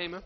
nemen.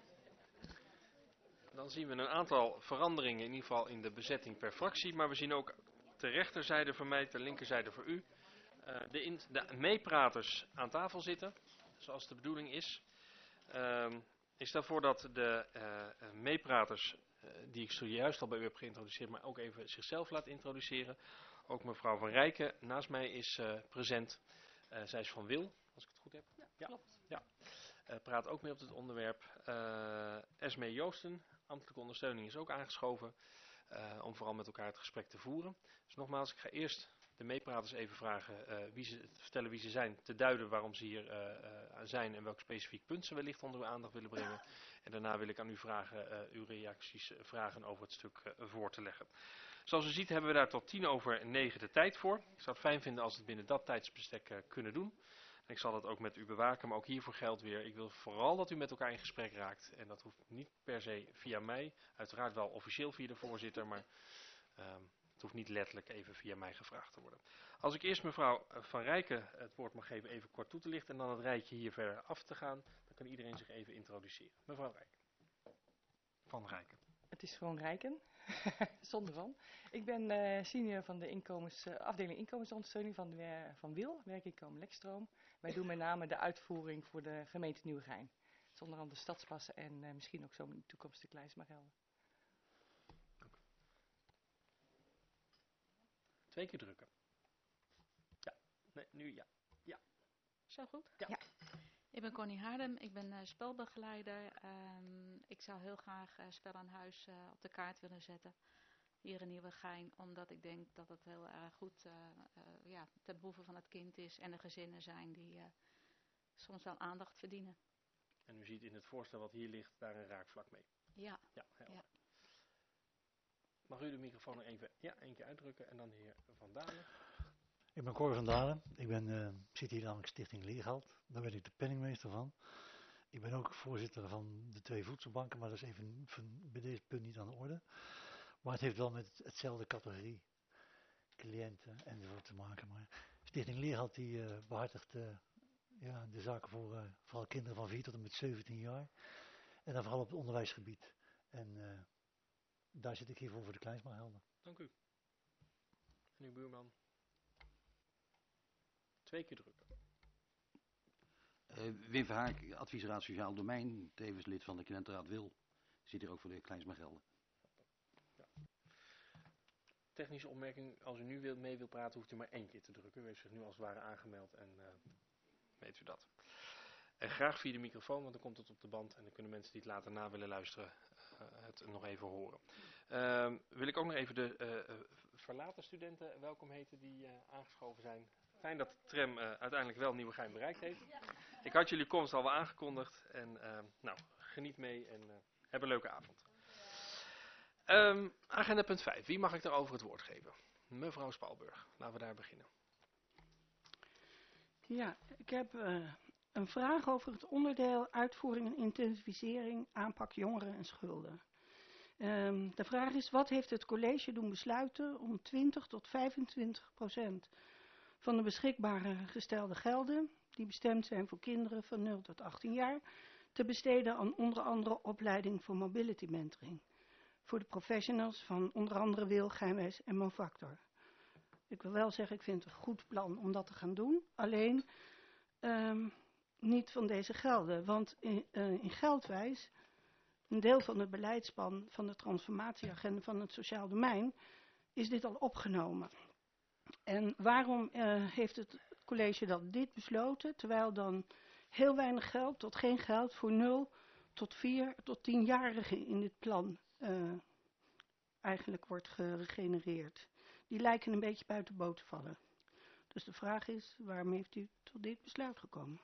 Dan zien we een aantal veranderingen, in ieder geval in de bezetting per fractie. Maar we zien ook ter rechterzijde voor mij, ter linkerzijde voor u, de meepraters aan tafel zitten, zoals de bedoeling is. Ik stel voor dat de meepraters, die ik zojuist al bij u heb geïntroduceerd, maar ook even zichzelf laat introduceren. Ook mevrouw Van Rijken naast mij is present. Zij is van Wil, als ik het goed heb. Ja, klopt. Ja. Praat ook mee op dit onderwerp. Esmee Joosten, ambtelijke ondersteuning, is ook aangeschoven om vooral met elkaar het gesprek te voeren. Dus nogmaals, ik ga eerst de meepraters even vragen vertellen wie ze zijn, te duiden waarom ze hier zijn en welk specifiek punt ze wellicht onder uw aandacht willen brengen. En daarna wil ik aan u vragen uw reacties vragen over het stuk voor te leggen. Zoals u ziet hebben we daar tot 9:10 de tijd voor. Ik zou het fijn vinden als we het binnen dat tijdsbestek kunnen doen. Ik zal dat ook met u bewaken, maar ook hiervoor geldt weer. Ik wil vooral dat u met elkaar in gesprek raakt. En dat hoeft niet per se via mij. Uiteraard wel officieel via de voorzitter, maar het hoeft niet letterlijk even via mij gevraagd te worden. Als ik eerst mevrouw Van Rijken het woord mag geven even kort toe te lichten en dan het rijtje hier verder af te gaan, dan kan iedereen zich even introduceren. Mevrouw Rijken. Van Rijken. Het is gewoon Rijken, zonder van. Ik ben senior van de afdeling inkomensondersteuning van Wil, werkinkomen Lekstroom. Wij doen met name de uitvoering voor de gemeente Nieuwegein. Zonder andere stadspassen en misschien ook zo in de toekomst de Kleinsmagelden. 2 keer drukken. Ja, nee, nu ja. Ja. Zo goed? Ja. Ik ben Connie Haardem, ik ben spelbegeleider. Ik zou heel graag spel aan huis op de kaart willen zetten. Hier in Nieuwegein, omdat ik denk dat het heel erg goed ten behoeve van het kind is. En de gezinnen zijn die soms wel aandacht verdienen. En u ziet in het voorstel wat hier ligt daar een raakvlak mee. Ja. Ja, helder. Ja. Mag u de microfoon er even één keer uitdrukken en dan de heer Van Dalen. Ik ben Cor van Dalen. Ik zit hier namelijk Stichting Leergeld. Daar ben ik de penningmeester van. Ik ben ook voorzitter van de 2 voedselbanken, maar dat is even bij deze punt niet aan de orde. Maar het heeft wel met hetzelfde categorie cliënten enzovoort te maken. Maar Stichting Leergeld die behartigt de zaken voor vooral kinderen van 4 tot en met 17 jaar. En dan vooral op het onderwijsgebied. En daar zit ik hier voor de Kleinsmagelden. Dank u. En uw buurman? 2 keer drukken. Wim Verhaak, adviesraad Sociaal Domein, tevens lid van de Cliëntenraad Wil. Zit hier ook voor de Kleinsmagelden. Ja. Technische opmerking, als u nu mee wilt praten, hoeft u maar 1 keer te drukken. U heeft zich nu als het ware aangemeld en weet u dat. En graag via de microfoon, want dan komt het op de band en dan kunnen mensen die het later na willen luisteren het nog even horen. Wil ik ook nog even de verlaten studenten welkom heten die aangeschoven zijn. Fijn dat de tram uiteindelijk wel Nieuwegein bereikt heeft. Ik had jullie komst al wel aangekondigd en geniet mee en heb een leuke avond. Agenda punt 5. Wie mag ik daarover het woord geven? Mevrouw Spalburg, laten we daar beginnen. Ja, ik heb een vraag over het onderdeel uitvoering en intensivering aanpak jongeren en schulden. De vraag is, wat heeft het college doen besluiten om 20 tot 25% van de beschikbare gestelde gelden, die bestemd zijn voor kinderen van 0 tot 18 jaar, te besteden aan onder andere opleiding voor mobility mentoring. Voor de professionals van onder andere Wil, Geinwijs en Mofactor. Ik wil wel zeggen, ik vind het een goed plan om dat te gaan doen. Alleen niet van deze gelden. Want in Geldwijs, een deel van het beleidsplan van de transformatieagenda van het sociaal domein, is dit al opgenomen. En waarom heeft het college dan dit besloten, terwijl dan heel weinig geld tot geen geld voor 0 tot 4 tot 10-jarigen in dit plan eigenlijk wordt gegenereerd. Die lijken een beetje buiten boot te vallen. Dus de vraag is, waarom heeft u tot dit besluit gekomen?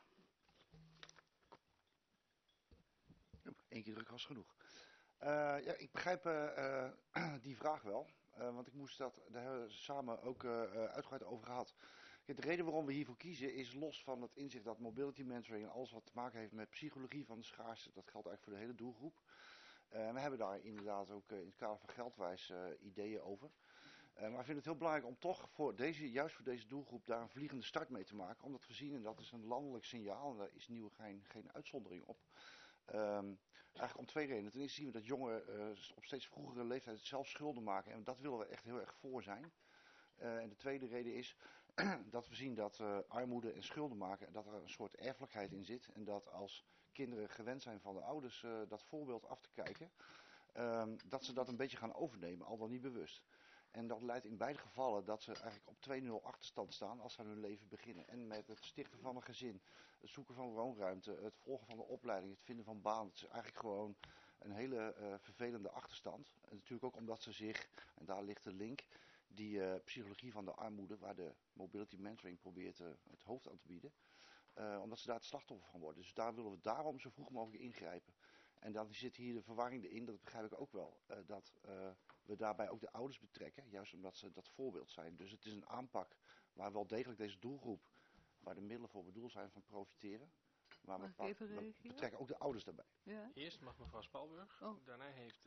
1 keer druk was genoeg. Ik begrijp die vraag wel. Want daar hebben we samen ook uitgebreid over gehad. Kijk, de reden waarom we hiervoor kiezen is los van het inzicht dat mobility mentoring en alles wat te maken heeft met psychologie van de schaarste, dat geldt eigenlijk voor de hele doelgroep. We hebben daar inderdaad ook in het kader van Geldwijs ideeën over. Maar ik vind het heel belangrijk om toch juist voor deze doelgroep daar een vliegende start mee te maken. Omdat we zien, en dat is een landelijk signaal, en daar is Nieuwegein geen uitzondering op, Eigenlijk om twee redenen. Ten eerste zien we dat jongeren op steeds vroegere leeftijd zelf schulden maken. En dat willen we echt heel erg voor zijn. En de tweede reden is dat we zien dat armoede en schulden maken, dat er een soort erfelijkheid in zit. En dat als kinderen gewend zijn van de ouders dat voorbeeld af te kijken, dat ze dat een beetje gaan overnemen, al dan niet bewust. En dat leidt in beide gevallen dat ze eigenlijk op 2-0 achterstand staan als ze aan hun leven beginnen. En met het stichten van een gezin, het zoeken van woonruimte, het volgen van de opleiding, het vinden van baan. Het is eigenlijk gewoon een hele vervelende achterstand. En natuurlijk ook omdat ze zich, en daar ligt de link, die psychologie van de armoede, waar de mobility mentoring probeert het hoofd aan te bieden, omdat ze daar het slachtoffer van worden. Dus daar willen we daarom zo vroeg mogelijk ingrijpen. En dan zit hier de verwarring in, dat begrijp ik ook wel, dat we daarbij ook de ouders betrekken, juist omdat ze dat voorbeeld zijn. Dus het is een aanpak waar wel degelijk deze doelgroep, waar de middelen voor bedoeld zijn, van profiteren. Maar Mag ik even we reageren? betrekken ook de ouders daarbij. Ja. Eerst mag mevrouw Spalburg. Oh. Daarna heeft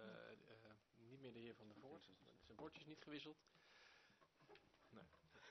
niet meer de heer Van der Voort. Zijn bordjes niet gewisseld. Nee.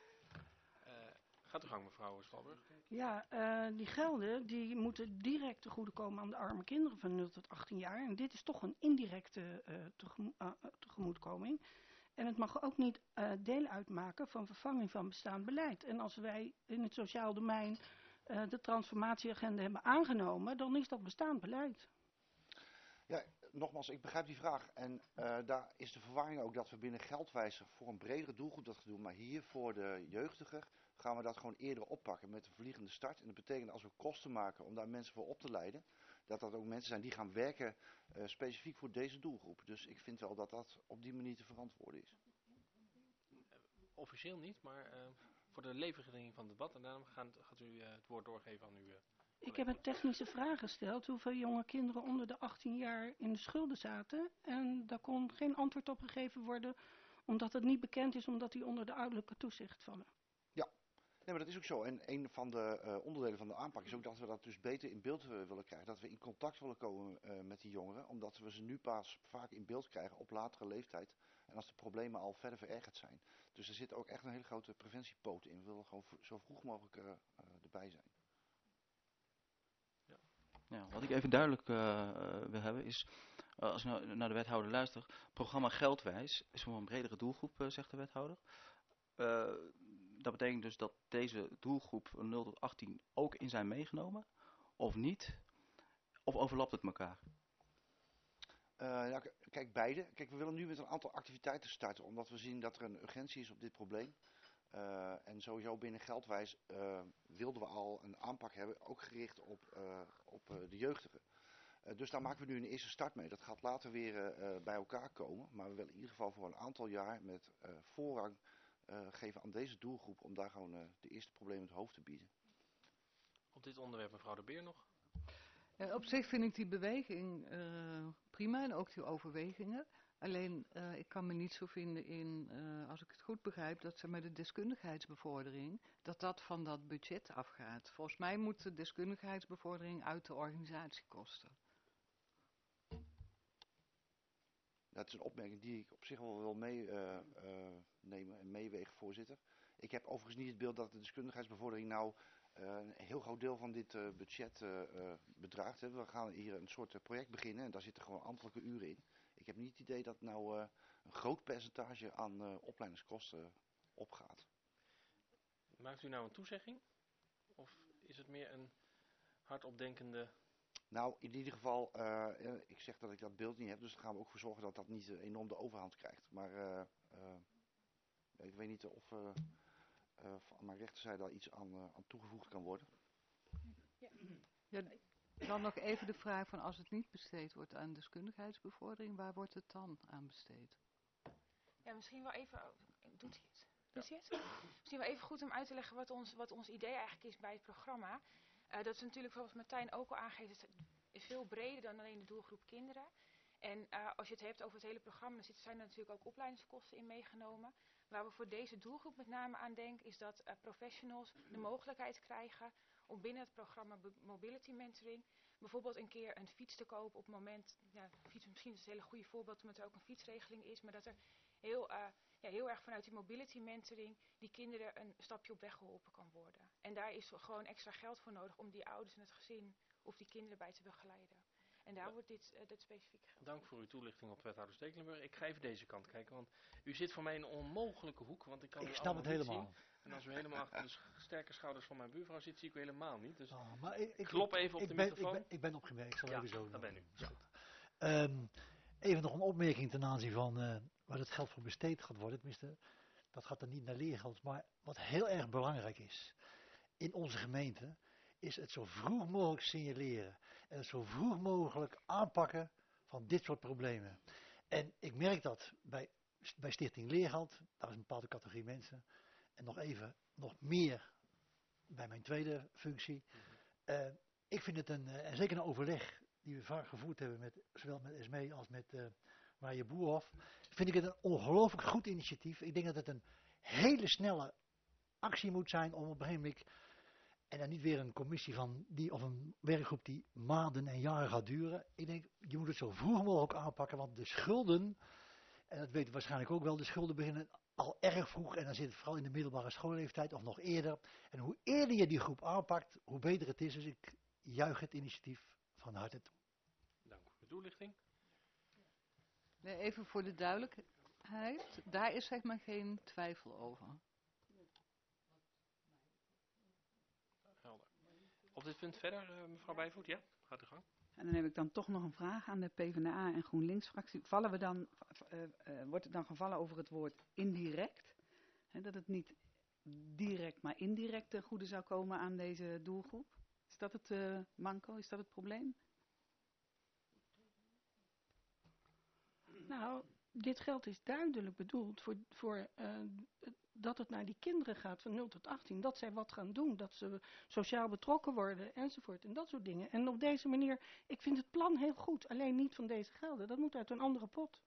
Gaat uw gang, mevrouw Spalburg. Ja, die gelden die moeten direct te goede komen aan de arme kinderen van 0 tot 18 jaar. En dit is toch een indirecte tegemoetkoming. En het mag ook niet deel uitmaken van vervanging van bestaand beleid. En als wij in het sociaal domein de transformatieagenda hebben aangenomen, dan is dat bestaand beleid. Ja, nogmaals, ik begrijp die vraag. En daar is de verwarring ook dat we binnen Geldwijzer voor een bredere doelgroep dat gaan doen. Maar hier voor de jeugdiger gaan we dat gewoon eerder oppakken met een vliegende start. En dat betekent als we kosten maken om daar mensen voor op te leiden, dat dat ook mensen zijn die gaan werken specifiek voor deze doelgroep. Dus ik vind wel dat dat op die manier te verantwoorden is. Officieel niet, maar voor de levendiging van het debat. En daarom gaat u het woord doorgeven aan uw Ik heb een technische vraag gesteld hoeveel jonge kinderen onder de 18 jaar in de schulden zaten. En daar kon geen antwoord op gegeven worden, omdat het niet bekend is, omdat die onder de ouderlijke toezicht vallen. Ja, nee, maar dat is ook zo. En een van de onderdelen van de aanpak is ook dat we dat dus beter in beeld willen krijgen. Dat we in contact willen komen met die jongeren, omdat we ze nu pas vaak in beeld krijgen op latere leeftijd. En als de problemen al verder verergerd zijn. Dus er zit ook echt een hele grote preventiepoot in. We willen gewoon zo vroeg mogelijk erbij zijn. Ja, wat ik even duidelijk wil hebben is, als ik naar de wethouder luister, programma Geldwijs is voor een bredere doelgroep, zegt de wethouder. Dat betekent dus dat deze doelgroep van 0 tot 18 ook in zijn meegenomen, of niet? Of overlapt het elkaar? Ja, kijk, beide. Kijk, we willen nu met een aantal activiteiten starten, omdat we zien dat er een urgentie is op dit probleem. En sowieso binnen Geldwijs wilden we al een aanpak hebben, ook gericht op de jeugdigen. Dus daar maken we nu een eerste start mee. Dat gaat later weer bij elkaar komen. Maar we willen in ieder geval voor een aantal jaar met voorrang geven aan deze doelgroep om daar gewoon de eerste problemen het hoofd te bieden. Op dit onderwerp mevrouw De Beer nog. Ja, op zich vind ik die beweging prima en ook die overwegingen. Alleen ik kan me niet zo vinden in, als ik het goed begrijp, dat ze met de deskundigheidsbevordering, dat van dat budget afgaat. Volgens mij moet de deskundigheidsbevordering uit de organisatiekosten. Dat is een opmerking die ik op zich wel wil meenemen en meewegen, voorzitter. Ik heb overigens niet het beeld dat de deskundigheidsbevordering nou een heel groot deel van dit budget bedraagt. Hè. We gaan hier een soort project beginnen en daar zitten gewoon ambtelijke uren in. Ik heb niet het idee dat nou een groot percentage aan opleidingskosten opgaat. Maakt u nou een toezegging? Of is het meer een hardopdenkende... Nou, in ieder geval, ik zeg dat ik dat beeld niet heb, dus daar gaan we ook voor zorgen dat dat niet enorm de overhand krijgt. Maar ik weet niet of aan mijn rechterzijde daar iets aan toegevoegd kan worden. Ja, dan nog even de vraag van als het niet besteed wordt aan deskundigheidsbevordering, waar wordt het dan aan besteed? Ja, misschien wel even... Doet hij het? Doet hij het? Misschien wel even goed om uit te leggen wat ons idee eigenlijk is bij het programma. Dat is natuurlijk, zoals Martijn ook al aangeeft, het is veel breder dan alleen de doelgroep kinderen. En als je het hebt over het hele programma, dan zijn er natuurlijk ook opleidingskosten in meegenomen. Waar we voor deze doelgroep met name aan denken, is dat professionals de mogelijkheid krijgen om binnen het programma Mobility Mentoring bijvoorbeeld een keer een fiets te kopen op het moment, ja, fiets misschien is het een hele goede voorbeeld omdat er ook een fietsregeling is, maar dat er heel erg vanuit die Mobility Mentoring die kinderen een stapje op weg geholpen kan worden. En daar is gewoon extra geld voor nodig om die ouders en het gezin of die kinderen bij te begeleiden. En daar wordt dit specifiek geld. Dank voor uw toelichting op wethouder Stekelenburg. Ik ga even deze kant kijken, want u zit voor mij in een onmogelijke hoek, want ik kan Ik u snap het allemaal niet helemaal. zien. En als u helemaal achter de sterke schouders van mijn buurvrouw zit, zie ik u helemaal niet. Dus Maar klop even op de microfoon. Ik ben opgemerkt, ik zal Ja, even zo. daar ben u. Is goed. Even nog een opmerking ten aanzien van waar het geld voor besteed gaat worden. Tenminste, dat gaat dan niet naar leergeld. Maar wat heel erg belangrijk is in onze gemeente, is het zo vroeg mogelijk signaleren. En het zo vroeg mogelijk aanpakken van dit soort problemen. En ik merk dat bij Stichting Leergeld, daar is een bepaalde categorie mensen. En nog meer bij mijn tweede functie. Ik vind het en zeker een overleg die we vaak gevoerd hebben, zowel met Esmee als met Marije Boerhoff, vind ik het een ongelooflijk goed initiatief. Ik denk dat het een hele snelle actie moet zijn om op een gegeven moment, en dan niet weer een commissie of een werkgroep die maanden en jaren gaat duren. Ik denk, je moet het zo vroeg mogelijk aanpakken, want de schulden, en dat weten we waarschijnlijk ook wel, de schulden beginnen al erg vroeg en dan zit het vooral in de middelbare schoolleeftijd of nog eerder. En hoe eerder je die groep aanpakt, hoe beter het is. Dus ik juich het initiatief van harte toe. Dank voor de toelichting. Nee, even voor de duidelijkheid, daar is zeg maar geen twijfel over. Helder. Op dit punt verder, mevrouw Bijvoet? Ja, gaat uw gang. En dan heb ik dan toch nog een vraag aan de PvdA en GroenLinks-fractie. Wordt het dan gevallen over het woord indirect? Hè, dat het niet direct, maar indirect ten goede zou komen aan deze doelgroep? Is dat het manco? Is dat het probleem? Nou, dit geld is duidelijk bedoeld voor dat het naar die kinderen gaat van 0 tot 18. Dat zij wat gaan doen, dat ze sociaal betrokken worden enzovoort en dat soort dingen. En op deze manier, ik vind het plan heel goed, alleen niet van deze gelden. Dat moet uit een andere pot.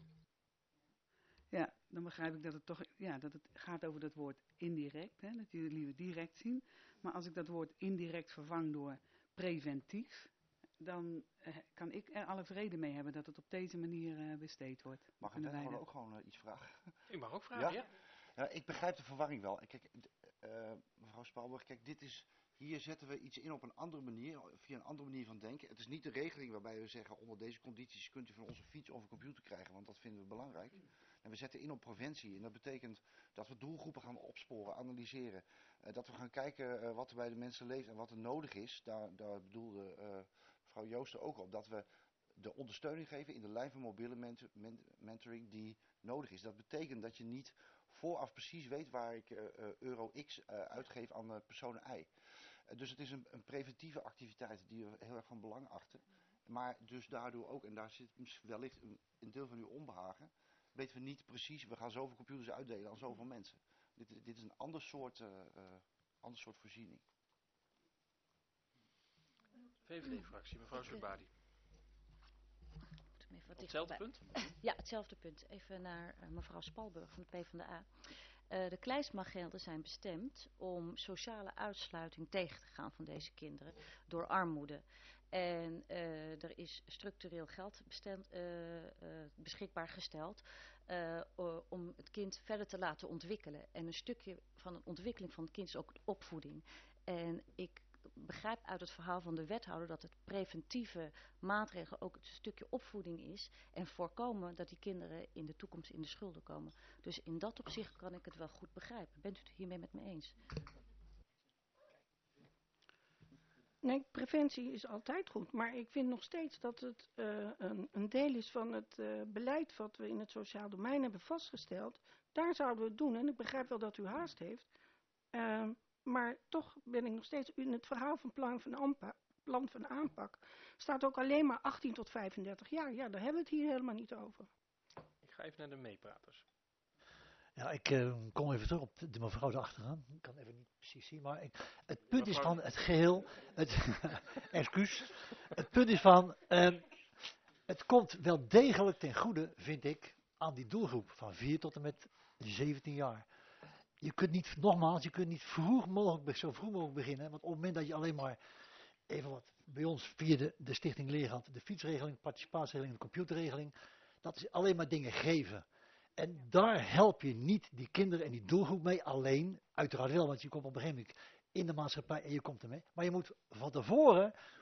Ja, dan begrijp ik dat het toch, dat het gaat over dat woord indirect, hè, dat jullie liever direct zien. Maar als ik dat woord indirect vervang door preventief, dan kan ik er alle vrede mee hebben dat het op deze manier besteed wordt. Mag een wethouder ook gewoon iets vragen? U mag ook vragen, ja. Ja, ik begrijp de verwarring wel. Kijk, mevrouw Spalburg, kijk, hier zetten we iets in op een andere manier, via een andere manier van denken. Het is niet de regeling waarbij we zeggen, onder deze condities kunt u van onze fiets of een computer krijgen, want dat vinden we belangrijk. En we zetten in op preventie en dat betekent dat we doelgroepen gaan opsporen, analyseren. Dat we gaan kijken wat er bij de mensen leeft en wat er nodig is. Daar bedoelde mevrouw Joosten ook op, dat we de ondersteuning geven in de lijn van mobiele mentoring die nodig is. Dat betekent dat je niet vooraf precies weet waar ik euro X uitgeef aan persoon Y. Dus het is een preventieve activiteit die we heel erg van belang achten. Maar dus daardoor ook, en daar zit wellicht een deel van uw onbehagen, weten we niet precies, we gaan zoveel computers uitdelen aan zoveel mensen. Dit is een ander soort voorziening. VVD-fractie, mevrouw Zurbadi. Hetzelfde punt? Ja, hetzelfde punt. Even naar mevrouw Spalburg van de PvdA. De Kleinsma-gelden zijn bestemd om sociale uitsluiting tegen te gaan van deze kinderen door armoede. En er is structureel geld beschikbaar gesteld om het kind verder te laten ontwikkelen. En een stukje van de ontwikkeling van het kind is ook de opvoeding. En ik begrijp uit het verhaal van de wethouder dat het preventieve maatregel ook een stukje opvoeding is en voorkomen dat die kinderen in de toekomst in de schulden komen. Dus in dat opzicht kan ik het wel goed begrijpen. Bent u het hiermee met me eens? Nee, preventie is altijd goed, maar ik vind nog steeds dat het een deel is van het beleid wat we in het sociaal domein hebben vastgesteld. Daar zouden we het doen en ik begrijp wel dat u haast heeft. Maar toch ben ik nog steeds in het verhaal van plan van aanpak. Staat ook alleen maar 18 tot 35 jaar. Ja, daar hebben we het hier helemaal niet over. Ik ga even naar de meepraters. Ja, ik kom even terug op de mevrouw erachteraan. Ik kan even niet precies zien, maar het punt is van het geheel. Excuus. Het punt is van, het komt wel degelijk ten goede, vind ik, aan die doelgroep van 4 tot en met 17 jaar. Je kunt niet, nogmaals, zo vroeg mogelijk beginnen. Want op het moment dat je alleen maar, even wat bij ons via de Stichting Leergeld, de fietsregeling, de participatieregeling, de computerregeling, dat is alleen maar dingen geven. En daar help je niet die kinderen en die doelgroep mee alleen. Uiteraard wel, want je komt op een gegeven moment in de maatschappij en je komt ermee. Maar je moet van tevoren,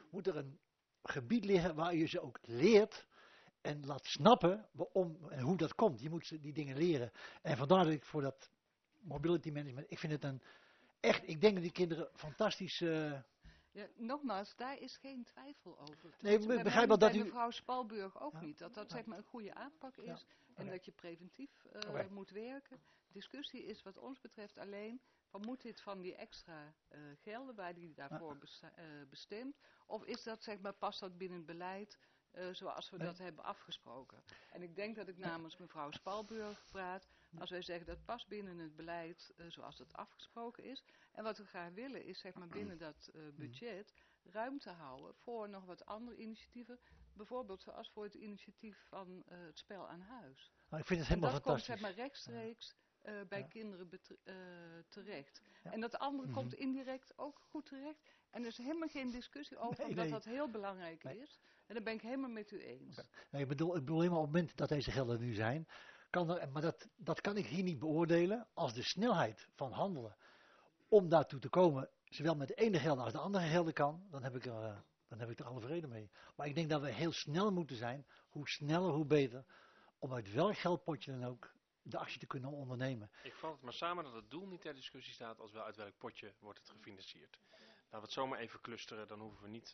moet er een gebied liggen waar je ze ook leert en laat snappen waarom en hoe dat komt. Je moet ze die dingen leren. En vandaar dat ik voor dat mobility management, ik vind het ik denk dat die kinderen fantastisch... Ja, nogmaals, daar is geen twijfel over. Nee, ik begrijp wel dat bij u... mevrouw Spalburg ook Ja. niet. Dat zeg maar een goede aanpak is. En Oké. dat je preventief Oké. moet werken. Discussie is wat ons betreft alleen van moet dit van die extra gelden waar die daarvoor bestemd. Of is dat zeg maar past dat binnen het beleid zoals we dat hebben afgesproken. En ik denk dat ik namens mevrouw Spalburg praat. Als wij zeggen dat past binnen het beleid zoals dat afgesproken is. En wat we graag willen is zeg maar binnen dat budget ruimte houden voor nog wat andere initiatieven. Bijvoorbeeld zoals voor het initiatief van het spel aan huis. Nou, ik vind het helemaal en dat fantastisch. komt zeg maar rechtstreeks bij kinderen terecht. Ja. En dat andere komt indirect ook goed terecht. En er is helemaal geen discussie over omdat dat heel belangrijk is. En dat ben ik helemaal met u eens. Nee, ik bedoel helemaal op het moment dat deze gelden nu zijn, maar dat kan ik hier niet beoordelen als de snelheid van handelen om daartoe te komen, zowel met de ene gelden als de andere gelden kan, dan heb ik er alle vrede mee. Maar ik denk dat we heel snel moeten zijn, hoe sneller hoe beter, om uit welk geldpotje dan ook de actie te kunnen ondernemen. Ik vat het maar samen dat het doel niet ter discussie staat als wel uit welk potje wordt het gefinancierd. Laten we het zomaar even clusteren, dan hoeven we niet...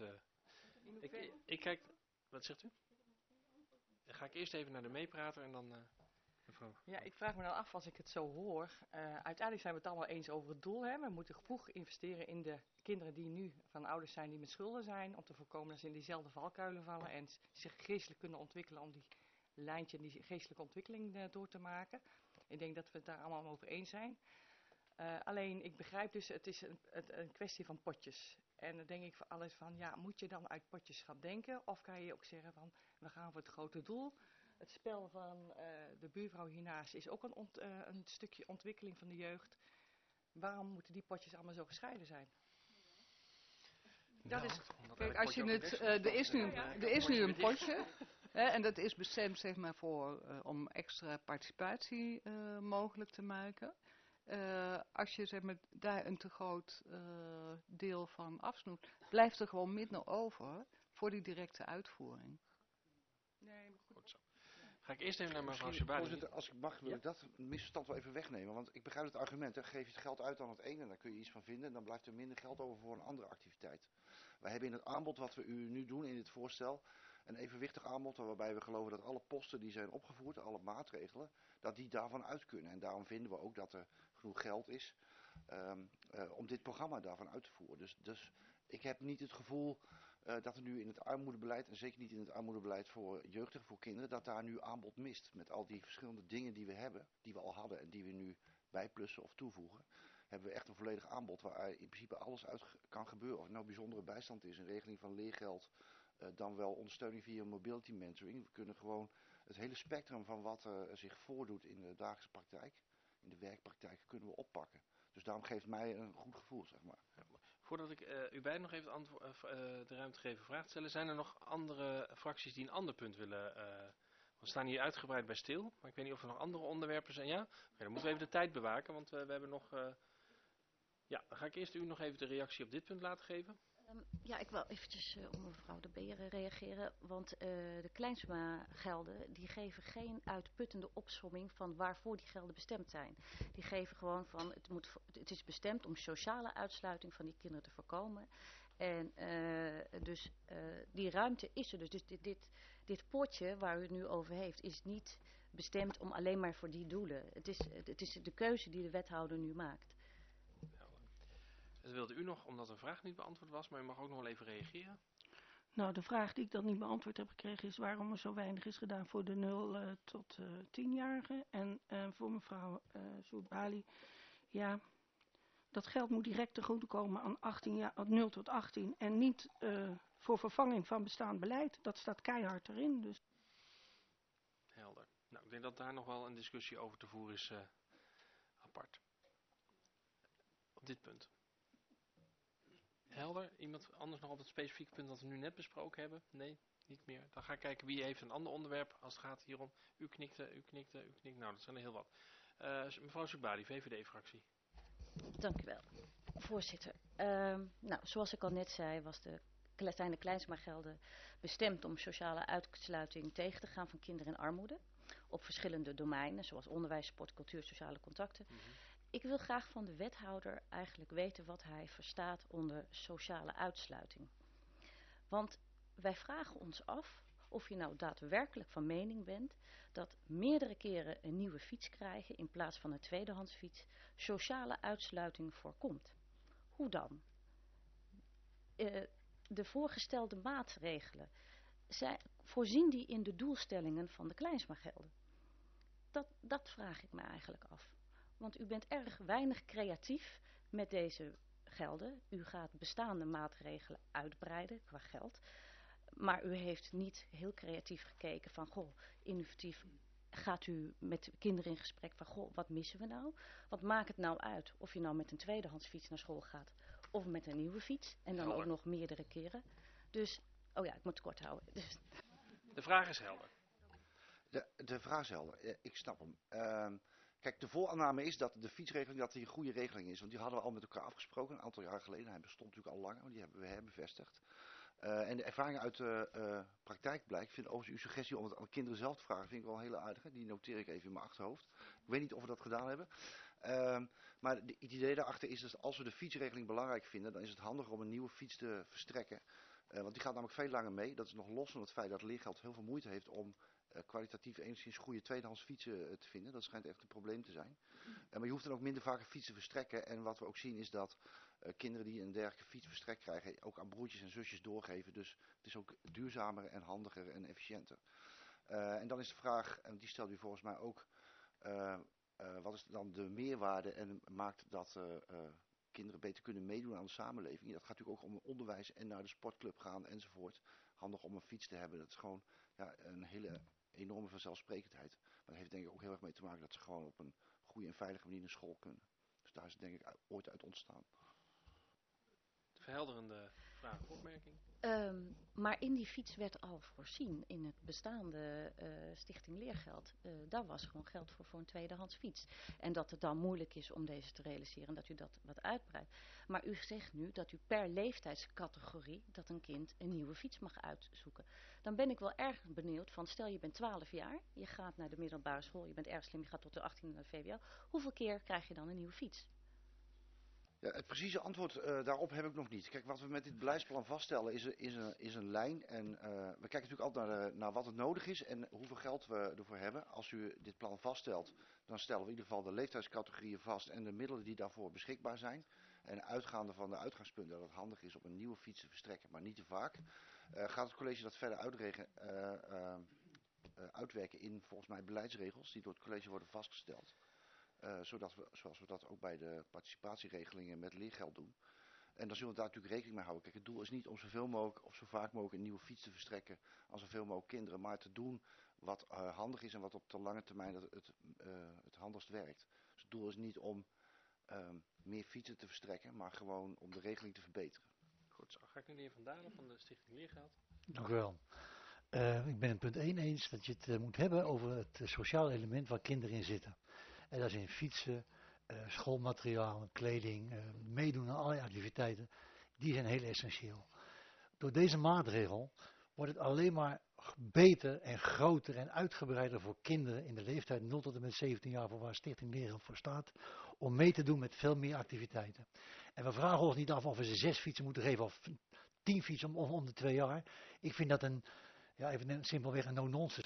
Ik kijk... Wat zegt u? Dan ga ik eerst even naar de meeprater en dan... mevrouw. Ja, ik vraag me dan af als ik het zo hoor. Uiteindelijk zijn we het allemaal eens over het doel. Hè? We moeten vroeg investeren in de kinderen die nu van ouders zijn die met schulden zijn. Om te voorkomen dat ze in diezelfde valkuilen vallen en zich geestelijk kunnen ontwikkelen om die lijntje, die geestelijke ontwikkeling door te maken. Ik denk dat we het daar allemaal over eens zijn. Alleen, ik begrijp dus, het is een kwestie van potjes. En dan denk ik voor alles van, ja, moet je dan uit potjes gaan denken? Of kan je ook zeggen van, we gaan voor het grote doel. Het spel van de buurvrouw hiernaast is ook een stukje ontwikkeling van de jeugd. Waarom moeten die potjes allemaal zo gescheiden zijn? Dat is, kijk, als je het, er is nu een potje. Hè, en dat is bestemd zeg maar om extra participatie mogelijk te maken. Als je zeg maar, daar een te groot deel van afsnoept, blijft er gewoon minder over voor die directe uitvoering. Nee, maar goed zo. Ga ik eerst even naar mevrouw Misschien, Shabari. voorzitter, als ik mag, wil ik dat misverstand wel even wegnemen. Want ik begrijp het argument, hè, geef je het geld uit aan het ene en daar kun je iets van vinden. En dan blijft er minder geld over voor een andere activiteit. Wij hebben in het aanbod wat we u nu doen in dit voorstel, een evenwichtig aanbod waarbij we geloven dat alle posten die zijn opgevoerd, alle maatregelen, dat die daarvan uit kunnen. En daarom vinden we ook dat er genoeg geld is om dit programma daarvan uit te voeren. Dus ik heb niet het gevoel dat er nu in het armoedebeleid, en zeker niet in het armoedebeleid voor jeugdigen, voor kinderen, dat daar nu aanbod mist. Met al die verschillende dingen die we hebben, die we al hadden en die we nu bijplussen of toevoegen, hebben we echt een volledig aanbod waar in principe alles uit kan gebeuren. Of het nou bijzondere bijstand is, een regeling van leergeld, dan wel ondersteuning via mobility mentoring. We kunnen gewoon het hele spectrum van wat zich voordoet in de dagelijkse praktijk, in de werkpraktijk, kunnen we oppakken. Dus daarom geeft mij een goed gevoel, zeg maar. Voordat ik u beiden nog even de ruimte geven vraag te stellen, zijn er nog andere fracties die een ander punt willen... we staan hier uitgebreid bij stil, maar ik weet niet of er nog andere onderwerpen zijn. Ja? Oké, dan moeten we even de tijd bewaken, want we hebben nog... Ja, dan ga ik eerst u nog even de reactie op dit punt laten geven. Ja, ik wil eventjes op mevrouw De Beer reageren, want de Kleinsma-gelden die geven geen uitputtende opsomming van waarvoor die gelden bestemd zijn. Die geven gewoon van, het is bestemd om sociale uitsluiting van die kinderen te voorkomen. En dus die ruimte is er dus. Dus dit potje waar u het nu over heeft is niet bestemd om alleen maar voor die doelen. Het is de keuze die de wethouder nu maakt. Dat wilde u nog, omdat een vraag niet beantwoord was, maar u mag ook nog wel even reageren. Nou, de vraag die ik dan niet beantwoord heb gekregen is waarom er zo weinig is gedaan voor de 0 tot 10-jarigen. En voor mevrouw Soebali, ja, dat geld moet direct te goede komen aan 0 tot 18 en niet voor vervanging van bestaand beleid. Dat staat keihard erin. Dus. Helder. Nou, ik denk dat daar nog wel een discussie over te voeren is apart. Op dit punt. Helder. Iemand anders nog op het specifieke punt dat we nu net besproken hebben? Nee, niet meer. Dan ga ik kijken wie heeft een ander onderwerp als het gaat hierom. U knikte, u knikte, u knikte. Nou, dat zijn er heel wat. Mevrouw Subadi, VVD-fractie. Dank u wel, voorzitter. Nou, zoals ik al net zei, was de zijn de Kleinsma-gelden bestemd om sociale uitsluiting tegen te gaan van kinderen in armoede. Op verschillende domeinen, zoals onderwijs, sport, cultuur, sociale contacten. Ik wil graag van de wethouder eigenlijk weten wat hij verstaat onder sociale uitsluiting. Want wij vragen ons af of je nou daadwerkelijk van mening bent dat meerdere keren een nieuwe fiets krijgen in plaats van een tweedehands fiets sociale uitsluiting voorkomt. Hoe dan? De voorgestelde maatregelen, voorzien die in de doelstellingen van de Kleinsma-gelden? Dat vraag ik me eigenlijk af. Want u bent erg weinig creatief met deze gelden. U gaat bestaande maatregelen uitbreiden qua geld. Maar u heeft niet heel creatief gekeken van, goh, innovatief. Gaat u met kinderen in gesprek van, goh, wat missen we nou? Wat maakt het nou uit of je nou met een tweedehands fiets naar school gaat of met een nieuwe fiets en dan ook nog meerdere keren. Dus, oh ja, ik moet het kort houden. Dus. De vraag is helder. De vraag is helder. Ik snap hem. Kijk, de vooraanname is dat de fietsregeling dat die een goede regeling is. Want die hadden we al met elkaar afgesproken een aantal jaar geleden. Hij bestond natuurlijk al langer, maar die hebben we herbevestigd. En de ervaring uit de praktijk blijkt. Ik vind overigens uw suggestie om het aan de kinderen zelf te vragen, vind ik wel een hele aardige. Die noteer ik even in mijn achterhoofd. Ik weet niet of we dat gedaan hebben. Maar het idee daarachter is dat als we de fietsregeling belangrijk vinden, dan is het handiger om een nieuwe fiets te verstrekken. Want die gaat namelijk veel langer mee. Dat is nog los van het feit dat leergeld heel veel moeite heeft om kwalitatief enigszins goede tweedehands fietsen te vinden. Dat schijnt echt een probleem te zijn. Maar je hoeft dan ook minder vaak een fiets te verstrekken. En wat we ook zien is dat kinderen die een dergelijke fiets verstrekt krijgen, ook aan broertjes en zusjes doorgeven. Dus het is ook duurzamer en handiger en efficiënter. En dan is de vraag, en die stelt u volgens mij ook, wat is dan de meerwaarde en maakt dat kinderen beter kunnen meedoen aan de samenleving? Dat gaat natuurlijk ook om onderwijs en naar de sportclub gaan enzovoort. Handig om een fiets te hebben, dat is gewoon een hele enorme vanzelfsprekendheid. Maar dat heeft denk ik ook heel erg mee te maken dat ze gewoon op een goede en veilige manier naar school kunnen. Dus daar is het denk ik ooit uit ontstaan. Verhelderende vraag of opmerking? Maar in die fiets werd al voorzien in het bestaande Stichting Leergeld. Daar was gewoon geld voor een tweedehands fiets. En dat het dan moeilijk is om deze te realiseren, dat u dat wat uitbreidt. Maar u zegt nu dat u per leeftijdscategorie dat een kind een nieuwe fiets mag uitzoeken. Dan ben ik wel erg benieuwd van, stel je bent 12 jaar, je gaat naar de middelbare school, je bent erg slim, je gaat tot de 18e naar de VWO. Hoeveel keer krijg je dan een nieuwe fiets? Ja, het precieze antwoord daarop heb ik nog niet. Kijk, wat we met dit beleidsplan vaststellen is een lijn. En we kijken natuurlijk altijd naar wat het nodig is en hoeveel geld we ervoor hebben. Als u dit plan vaststelt, dan stellen we in ieder geval de leeftijdscategorieën vast en de middelen die daarvoor beschikbaar zijn. En uitgaande van de uitgangspunten dat het handig is om een nieuwe fiets te verstrekken, maar niet te vaak, gaat het college dat verder uitwerken in volgens mij beleidsregels die door het college worden vastgesteld. Zoals we dat ook bij de participatieregelingen met leergeld doen. En dan zullen we daar natuurlijk rekening mee houden. Kijk, het doel is niet om zoveel mogelijk of zo vaak mogelijk een nieuwe fiets te verstrekken aan zoveel mogelijk kinderen. Maar te doen wat handig is en wat op de lange termijn het handigst werkt. Dus het doel is niet om meer fietsen te verstrekken, maar gewoon om de regeling te verbeteren. Goed, zo ga ik nu de heer Van Dalen van de Stichting Leergeld. Dank u wel. Ik ben het punt 1 eens dat je het moet hebben over het sociale element waar kinderen in zitten. En dat is in fietsen, schoolmateriaal, kleding, meedoen aan allerlei activiteiten. Die zijn heel essentieel. Door deze maatregel wordt het alleen maar beter en groter en uitgebreider voor kinderen in de leeftijd 0 tot en met 17 jaar, voor waar Stichting Leergeld voor staat, om mee te doen met veel meer activiteiten. En we vragen ons niet af of we ze 6 fietsen moeten geven of 10 fietsen om de 2 jaar. Ik vind dat even simpelweg een no-nonsense.